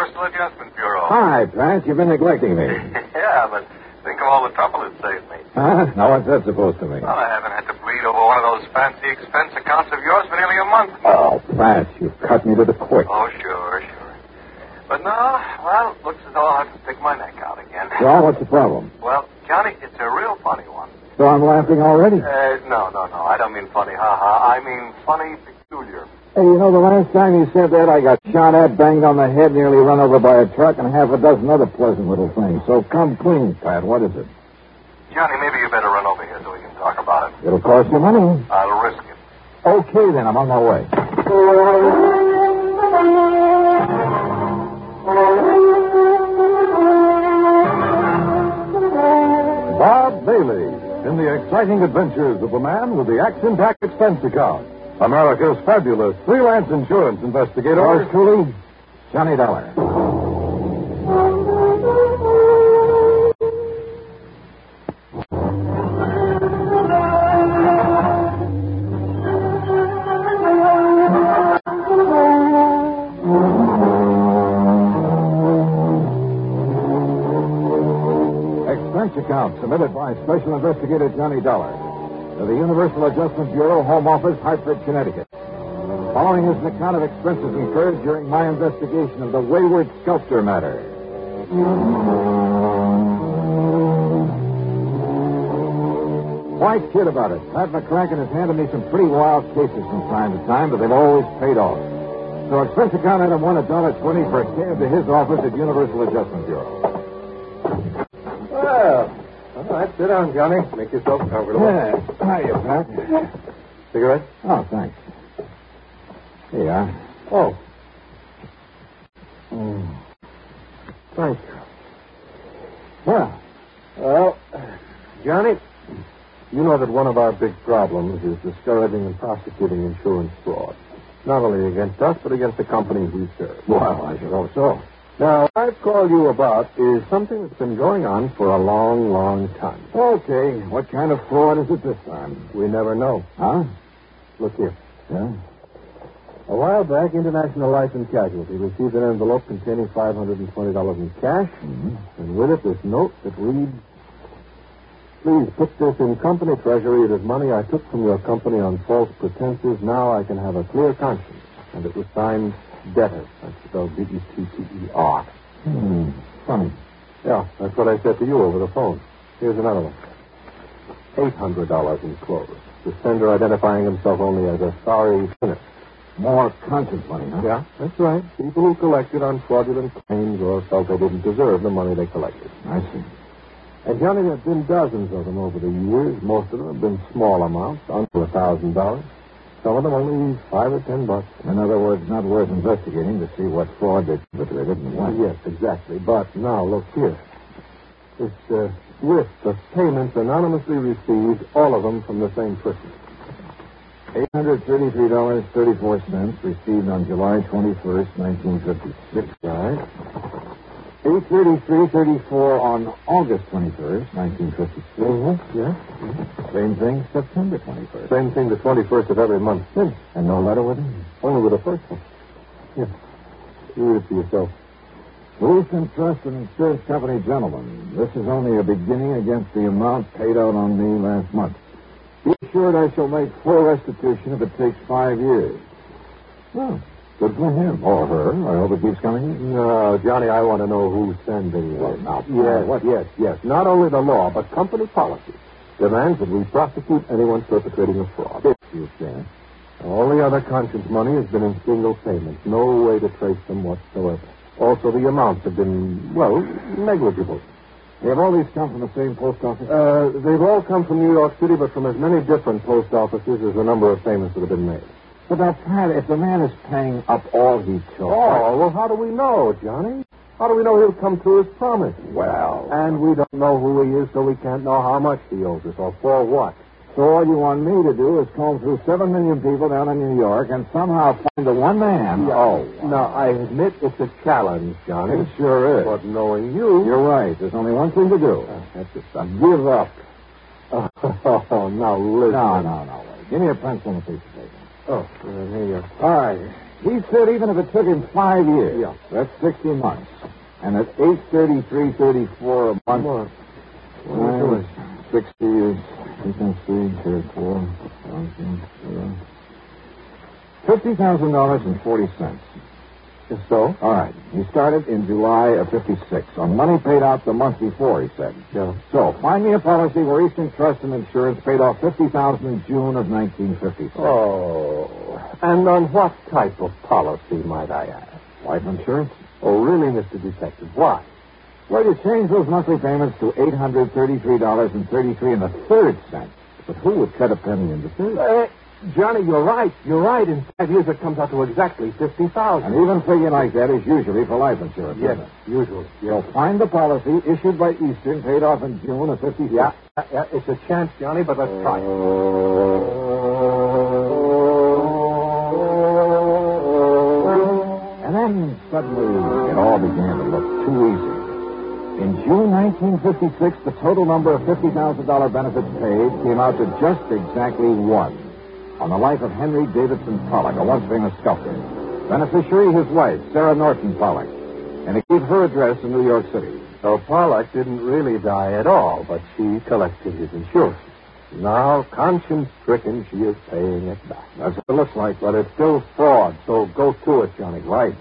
Universal Adjustment Bureau. Hi, Pat. You've been neglecting me. Yeah, but think of all the trouble it saved me. Huh? Now, what's that supposed to mean? Well, I haven't had to bleed over one of those fancy expense accounts of yours for nearly a month. Oh, Pat, you've cut me to the quick. Oh, sure. But no, well, looks as though I'll have to stick my neck out again. Well, what's the problem? Well, Johnny, it's a real funny one. So I'm laughing already? No. I don't mean funny, ha-ha. I mean funny, peculiar. Hey, you know, the last time you said that, I got shot at, banged on the head, nearly run over by a truck, and half a dozen other pleasant little things. So come clean, Pat. What is it? Johnny, maybe you better run over here so we can talk about it. It'll cost you money. I'll risk it. Okay, then. I'm on my way. Bob Bailey in the exciting adventures of the man with the action-packed expense account. America's fabulous freelance insurance investigator. Yours truly, Johnny Dollar. Expense account submitted by Special Investigator Johnny Dollar to the Universal Adjustment Bureau, Home Office, Hartford, Connecticut. Following is an account of expenses incurred during my investigation of the Wayward Sculptor matter. Quite kid about it. Pat McCracken has handed me some pretty wild cases from time to time, but they've always paid off. So expense account item $1.20 for a cab to his office at Universal Adjustment Bureau. Well, all right, sit down, Johnny. Make yourself comfortable. Yeah. Hiya, Pat. Cigarette? Oh, thanks. Here you are. Oh. Thank you. Well, Johnny, you know that one of our big problems is discouraging and prosecuting insurance fraud. Not only against us, but against the companies we serve. Well, I should hope so. Now, what I've called you about is something that's been going on for a long, long time. Okay. What kind of fraud is it this time? We never know. Huh? Look here. Yeah? A while back, International Life and Casualty received an envelope containing $520 in cash, and with it this note that reads, "Please put this in company treasury. It is money I took from your company on false pretenses. Now I can have a clear conscience." And it was signed Debtor. That's spelled D-E-T-T-E-R. Funny. Yeah, that's what I said to you over the phone. Here's another one. $800 enclosed. The sender identifying himself only as a sorry sinner. More conscience money, huh? Yeah, that's right. People who collected on fraudulent claims or felt they didn't deserve the money they collected. I see. And, Johnny, there have been dozens of them over the years. Most of them have been small amounts, under $1,000. Some of them only $5 or $10. In other words, not worth investigating to see what fraud they perpetrated and why. Yes, exactly. But now, look here. This list of payments anonymously received, all of them from the same person. $833.34 received on July 21st, 1956. Right. $833.34 on August 21st, 1956. Yeah. Same thing, September 21st. Same thing the 21st of every month since. And no letter with him? Only with the first one. Yeah. You read it for yourself. Wilson Trust and Insurance Company, gentlemen. This is only a beginning against the amount paid out on me last month. Be assured I shall make full restitution if it takes 5 years. Well, good for him. Or her. I hope it keeps coming in. No, Johnny, I want to know who's sending Well, it. now, Yes. Not only the law, but company policy demands that we prosecute anyone perpetrating a fraud. If you can. All the other conscience money has been in single payments. No way to trace them whatsoever. Also, the amounts have been, negligible. Have all these come from the same post office? They've all come from New York City, but from as many different post offices as the number of payments that have been made. But now, Pat, if the man is paying up all he took... Oh, well, how do we know, Johnny? How do we know he'll come to his promise? Well... And we don't know who he is, so we can't know how much he owes us or for what. So all you want me to do is comb through 7 million people down in New York and somehow find the one man... Now, I admit it's a challenge, Johnny. It sure is. But knowing you... You're right. There's only one thing to do. That's it, son. Give up. Oh, now listen. No. Wait. Give me a pencil and a piece of paper. Oh, here you go. All right. He said even if it took him 5 years, Yeah. that's 60 months. And at $833.34 a month, Well, 60 is, you can see, 4, $50,000.40. If so? All right. He started in July of 56 on money paid out the month before, he said. Yeah. So, find me a policy where Eastern Trust and Insurance paid off $50,000 in June of 1956. Oh. And on what type of policy, might I ask? Life insurance? Oh, really, Mr. Detective? Why? Well, you change those monthly payments to $833.33. But who would cut a penny into thirds? Johnny, you're right. You're right. In 5 years, it comes out to exactly $50,000. And even figure like that is usually for life insurance, Yes, isn't it? usually. So find the policy issued by Eastern, paid off in June of 56. Yeah, it's a chance, Johnny, but let's try it. And then suddenly it all began to look too easy. In June 1956, the total number of $50,000 benefits paid came out to just exactly one. On the life of Henry Davidson Pollock, a once famous sculptor. Beneficiary, his wife, Sarah Norton Pollock. And it gave her address in New York City. So Pollock didn't really die at all, but she collected his insurance. Now, conscience-stricken, she is paying it back. That's what it looks like. But it's still fraud, so go to it, Johnny. Right.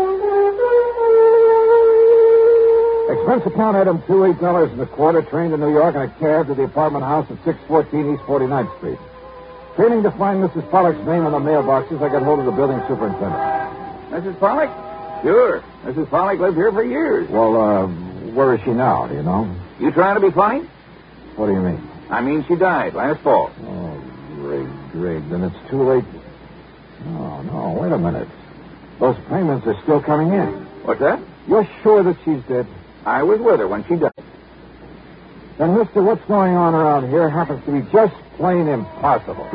Expense account item $28.25, train to New York in a cab to the apartment house at 614 East 49th Street. Failing to find Mrs. Pollock's name on the mailboxes, I got hold of the building superintendent. Mrs. Pollock? Sure. Mrs. Pollock lived here for years. Well, where is she now, do you know? You trying to be funny? What do you mean? I mean, she died last fall. Oh, great. Then it's too late. No, wait a minute. Those payments are still coming in. What's that? You're sure that she's dead? I was with her when she died. Then, mister, what's going on around here happens to be just plain impossible.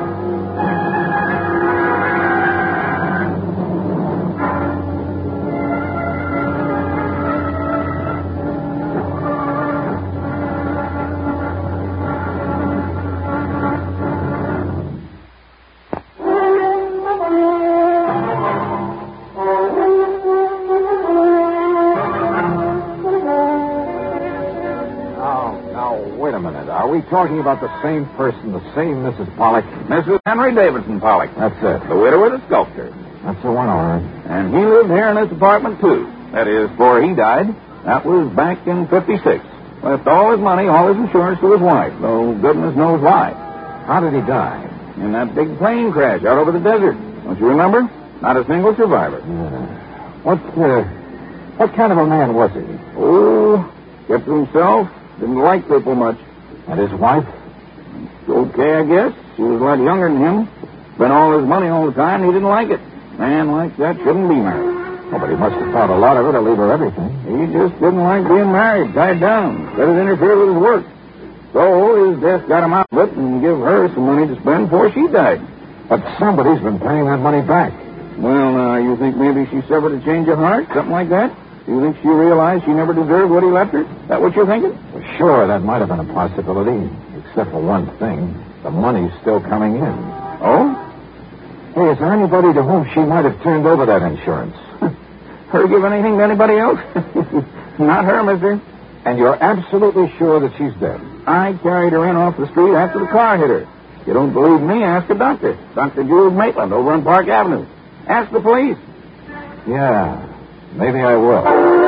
Are we talking about the same person, the same Mrs. Pollock? Mrs. Henry Davidson Pollock. That's it. The widow of the sculptor. That's the one, all right. And he lived here in this apartment, too. That is, before he died. That was back in 56. Left all his money, all his insurance to his wife, though goodness knows why. How did he die? In that big plane crash out over the desert. Don't you remember? Not a single survivor. Yeah. What kind of a man was he? Oh, kept to himself. Didn't like people much. And his wife? Okay, I guess. She was a lot younger than him. Spent all his money all the time, and he didn't like it. Man like that shouldn't be married. Oh, but he must have thought a lot of her to leave her everything. He just didn't like being married, tied down. Let it interfere with his work. So his death got him out of it and give her some money to spend before she died. But somebody's been paying that money back. Well, now, you think maybe she suffered a change of heart? Something like that? You think she realized she never deserved what he left her? That what you're thinking? Well, sure, that might have been a possibility. Except for one thing. The money's still coming in. Oh? Hey, is there anybody to whom she might have turned over that insurance? Her give anything to anybody else? Not her, mister. And you're absolutely sure that she's dead? I carried her in off the street after the car hit her. If you don't believe me, ask a doctor. Dr. Jules Maitland over on Park Avenue. Ask the police. Yeah, maybe I will.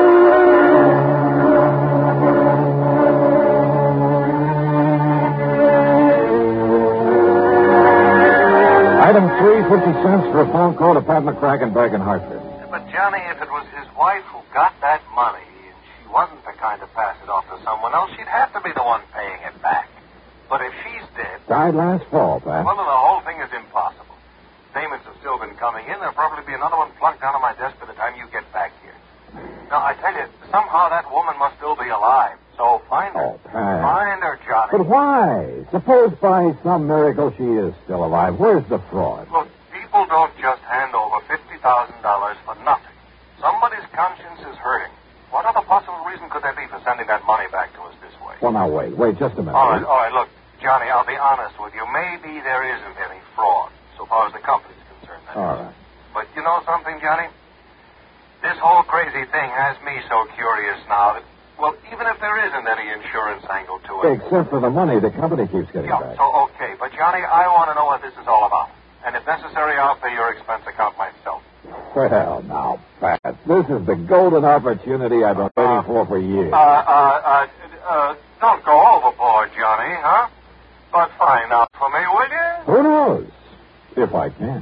Item 3, 50 cents for a phone call to Pat McCracken back in Hartford. But, Johnny, if it was his wife who got that money and she wasn't the kind to pass it off to someone else, she'd have to be the one paying it back. But if she's dead... Died last fall, Pat. Well, then the whole thing is impossible. Payments have still been coming in. There'll probably be another one plunked down on my desk by the time you get back here. Now, I tell you, somehow that woman must still be alive. So find her. Oh, Pat. Find her, Johnny. But why? Suppose by some miracle she is still alive. Where's the fraud? Look, people don't just hand over $50,000 for nothing. Somebody's conscience is hurting. What other possible reason could there be for sending that money back to us this way? Well, now, wait just a minute. All right, look, Johnny, I'll be honest with you. Maybe there isn't any fraud, so far as the company's concerned. All right. But, you know, This whole crazy thing has me so curious now that, well, even if there isn't any insurance angle to it. Except for the money the company keeps getting Yeah, back. so okay. But, Johnny, I want to know what this is all about. And if necessary, I'll pay your expense account myself. Well, now, Pat, this is the golden opportunity I've been waiting for years. Don't go overboard, Johnny, huh? But find out for me, will you? Who knows? If I can.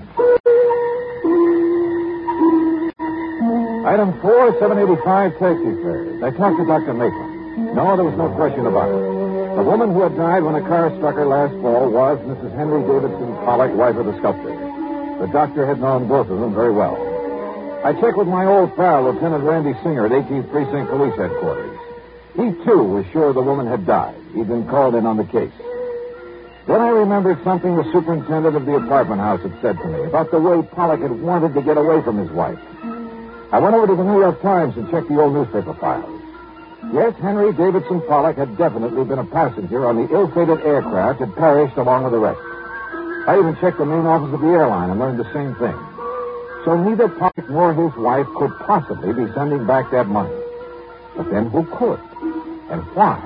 Item 4, 785 taxi fares. I talked to Dr. Maitland. No, there was no question about it. The woman who had died when a car struck her last fall was Mrs. Henry Davidson Pollock, wife of the sculptor. The doctor had known both of them very well. I checked with my old pal, Lieutenant Randy Singer at 18th Precinct Police Headquarters. He, too, was sure the woman had died. He'd been called in on the case. Then I remembered something the superintendent of the apartment house had said to me about the way Pollock had wanted to get away from his wife. I went over to the New York Times and checked the old newspaper files. Yes, Henry Davidson Pollock had definitely been a passenger on the ill-fated aircraft that perished along with the rest. I even checked the main office of the airline and learned the same thing. So neither Pollock nor his wife could possibly be sending back that money. But then who could? And why?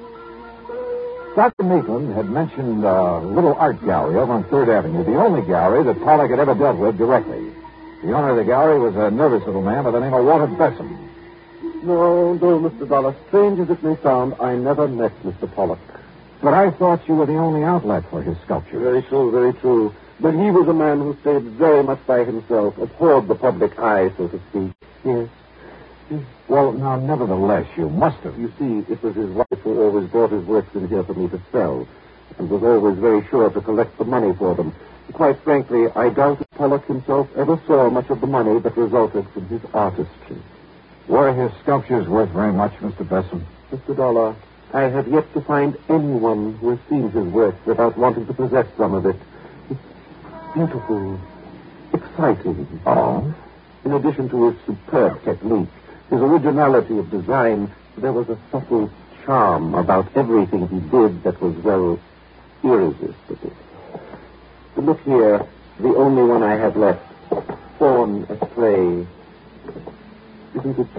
Dr. Maitland had mentioned a little art gallery over on 3rd Avenue, the only gallery that Pollock had ever dealt with directly. The owner of the gallery was a nervous little man by the name of Walter Bessem. No, Mr. Dollar. Strange as it may sound, I never met Mr. Pollock. But I thought you were the only outlet for his sculpture. Very true, very true. But he was a man who stayed very much by himself, abhorred the public eye, so to speak. Yes. Well, now, nevertheless, you must have. You see, it was his wife who always brought his works in here for me to sell, and was always very sure to collect the money for them. Quite frankly, I doubt if Pollock himself ever saw much of the money that resulted from his artistry. Were his sculptures worth very much, Mr. Bessem? Mr. Dollar, I have yet to find anyone who has seen his work without wanting to possess some of it. It's beautiful, exciting. Oh? In addition to his superb technique, his originality of design, there was a subtle charm about everything he did that was, well, irresistible. Look here, the only one I have left. Fawn Astray. Isn't it?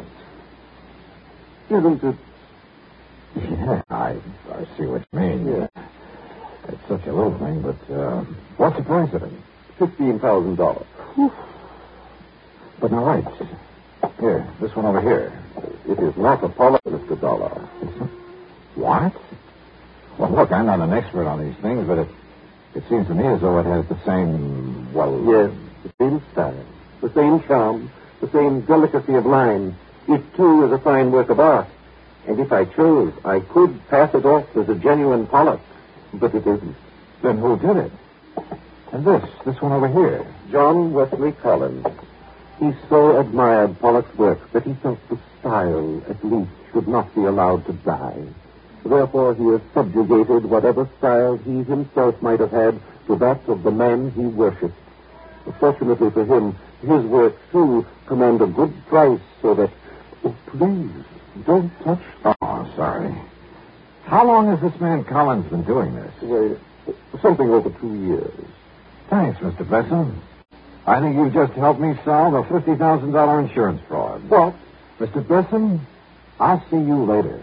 Yeah, I see what you mean. Yeah. It's such a little thing, but what's the price of it? $15,000. But now, wait. Here, this one over here. It is not a Pollock, Mr. Dollar. What? Well, look, I'm not an expert on these things, but it seems to me as though it has the same, well... Yes, the same style, the same charm, the same delicacy of line. It, too, is a fine work of art. And if I chose, I could pass it off as a genuine Pollock. But it isn't. Then who did it? And this one over here. John Wesley Collins. He so admired Pollock's work that he felt the style, at least, should not be allowed to die. Therefore, he has subjugated whatever style he himself might have had to that of the man he worshipped. Fortunately for him, his work, too, command a good price so that... Oh, please, don't touch... Oh, sorry. How long has this man Collins been doing this? Well, something over 2 years. Thanks, Mr. Bessem. I think you just helped me solve a $50,000 insurance fraud. What? Mr. Bessem, I'll see you later.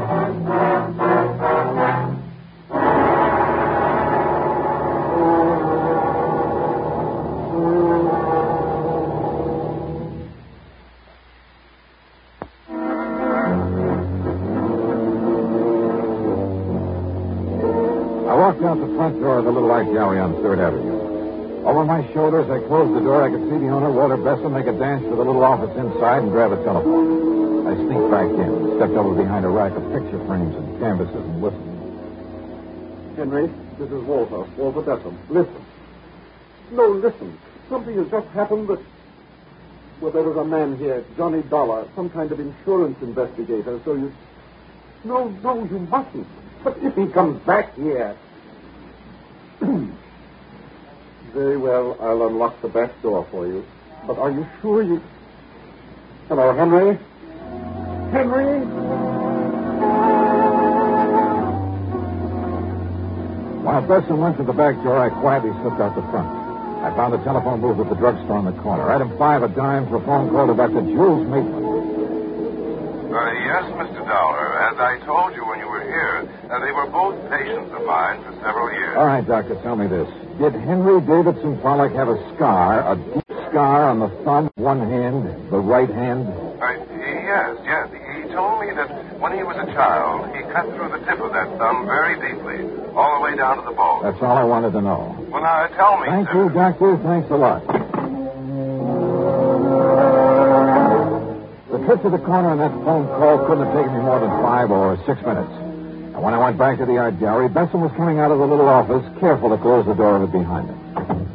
I walked out the front door of the little art gallery on 3rd Avenue. Over my shoulders, I closed the door. I could see the owner, Walter Bessem, make a dash for the little office inside and grab a telephone. I sneaked back in, stepped over behind a rack of picture frames and canvases and listened. Henry, this is Walter Bessem. Listen. No, listen. Something has just happened that... Well, there was a man here, Johnny Dollar, some kind of insurance investigator, so you... No, you mustn't. But if he comes back here... Very well, I'll unlock the back door for you. But are you sure you... Hello, Henry? Henry? While Bessem went to the back door, I quietly slipped out the front. I found the telephone booth at the drugstore on the corner. Item 5, a dime for a phone call to Dr. Jules Maitland. Yes, Mr. Dollar. As I told you when you were here, they were both patients of mine for several years. All right, Doctor, tell me this. Did Henry Davidson Pollock have a scar, a deep scar on the thumb, one hand, the right hand? Yes. He told me that when he was a child, he cut through the tip of that thumb very deeply, all the way down to the bone. That's all I wanted to know. Well, now, tell me, Thank sir. you, Doctor. Thanks a lot. The trip to the corner on that phone call couldn't have taken me more than 5 or 6 minutes. And when I went back to the art gallery, Besson was coming out of the little office, careful to close the door of it behind him.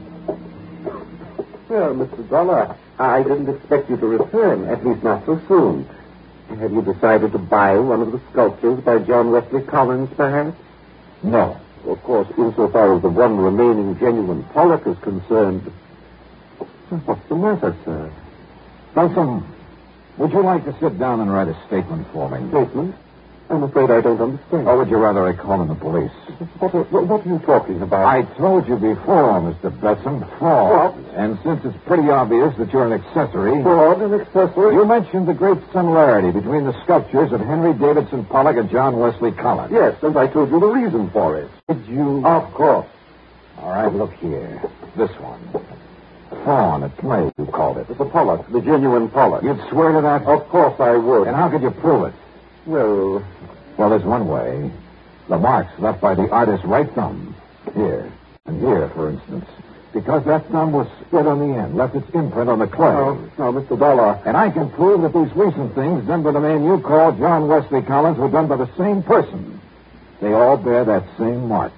Well, Mr. Dollar, I didn't expect you to return, at least not so soon. Have you decided to buy one of the sculptures by John Wesley Collins, perhaps? No. Of course, insofar as the one remaining genuine Pollock is concerned. What's the matter, sir? Besson, would you like to sit down and write a statement for me? Statement? I'm afraid I don't understand. Or would you rather I call in the police? What are you talking about? I told you before, Mr. Besson, fraud. What? And since it's pretty obvious that you're an accessory... Fraud and accessory? You mentioned the great similarity between the sculptures of Henry Davidson Pollock and John Wesley Collins. Yes, and I told you the reason for it. Did you... Of course. All right, look here. This one. Fawn at play, you called it. The Pollock, the genuine Pollock. You'd swear to that? Of course I would. And how could you prove it? Well, there's one way. The marks left by the artist's right thumb. Here. And here, for instance. Because that thumb was split on the end, left its imprint on the clay. Now, Mr. Dollar. And I can prove that these recent things done by the man you call John Wesley Collins were done by the same person. They all bear that same mark.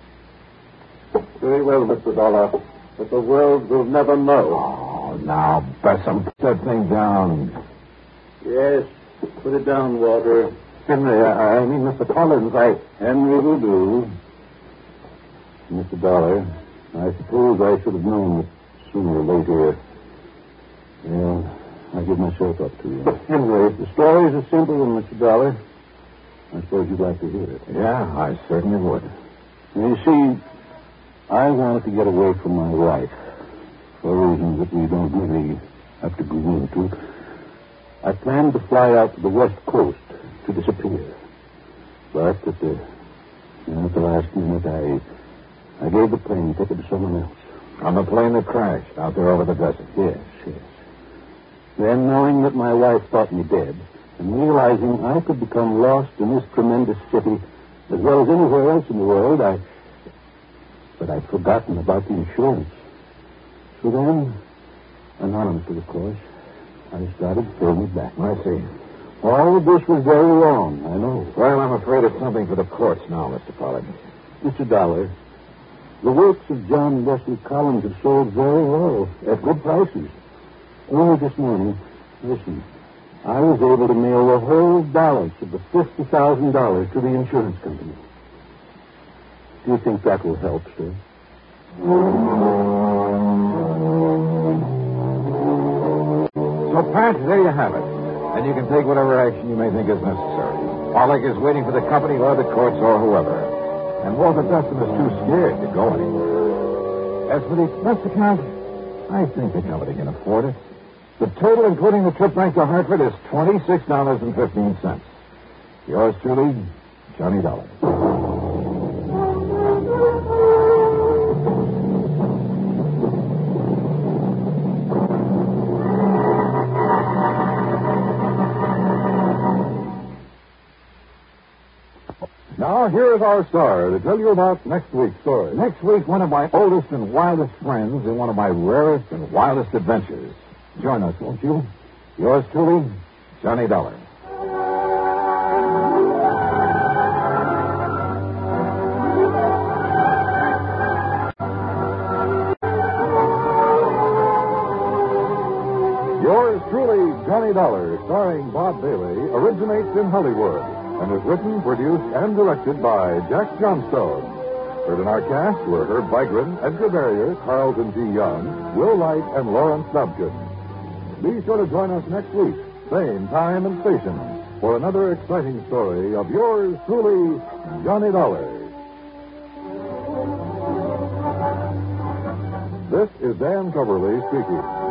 Very well, Mr. Dollar. But the world will never know. Oh, now, Besson, put that thing down. Yes, put it down, Walter. Henry, I mean, Mr. Collins, Henry will do. Mr. Dollar, I suppose I should have known that sooner or later. Well, I give myself up to you. Henry, if the story is a simple one, Mr. Dollar, I suppose you'd like to hear it. Yeah, I certainly would. You see, I wanted to get away from my wife for reasons that we don't really have to go into. I planned to fly out to the West Coast to disappear. But at the last minute, I gave the plane ticket to someone else. On the plane that crashed out there over the desert? Yes. Then, knowing that my wife thought me dead, and realizing I could become lost in this tremendous city as well as anywhere else in the world, But I'd forgotten about the insurance. So then, anonymously, of course, I started paying it back. I see. All of this was very wrong, I know. Well, I'm afraid it's something for the courts now, Mr. Pollock. Mr. Dollar, the works of John Wesley Collins have sold very well, at good prices. Only this morning, listen, I was able to mail the whole balance of the $50,000 to the insurance company. Do you think that will help, sir? So, Pat, there you have it. And you can take whatever action you may think is necessary. Pollock is waiting for the company or the courts or whoever. And Walter Dustin is too scared to go anywhere. As for the expense account, I think the company can afford it. The total, including the trip back to Hartford, is $26.15. Yours truly, Johnny Dollar. Now, here is our star to tell you about next week's story. Next week, one of my oldest and wildest friends in one of my rarest and wildest adventures. Join us, won't you? Yours truly, Johnny Dollar. Yours truly, Johnny Dollar, starring Bob Bailey, originates in Hollywood and is written, produced, and directed by Jack Johnstone. Heard in our cast were Herb Vigran, Edgar Barrier, Carlton G. Young, Will Wright, and Lawrence Dobkin. Be sure to join us next week, same time and station, for another exciting story of yours truly, Johnny Dollar. This is Dan Coverly speaking.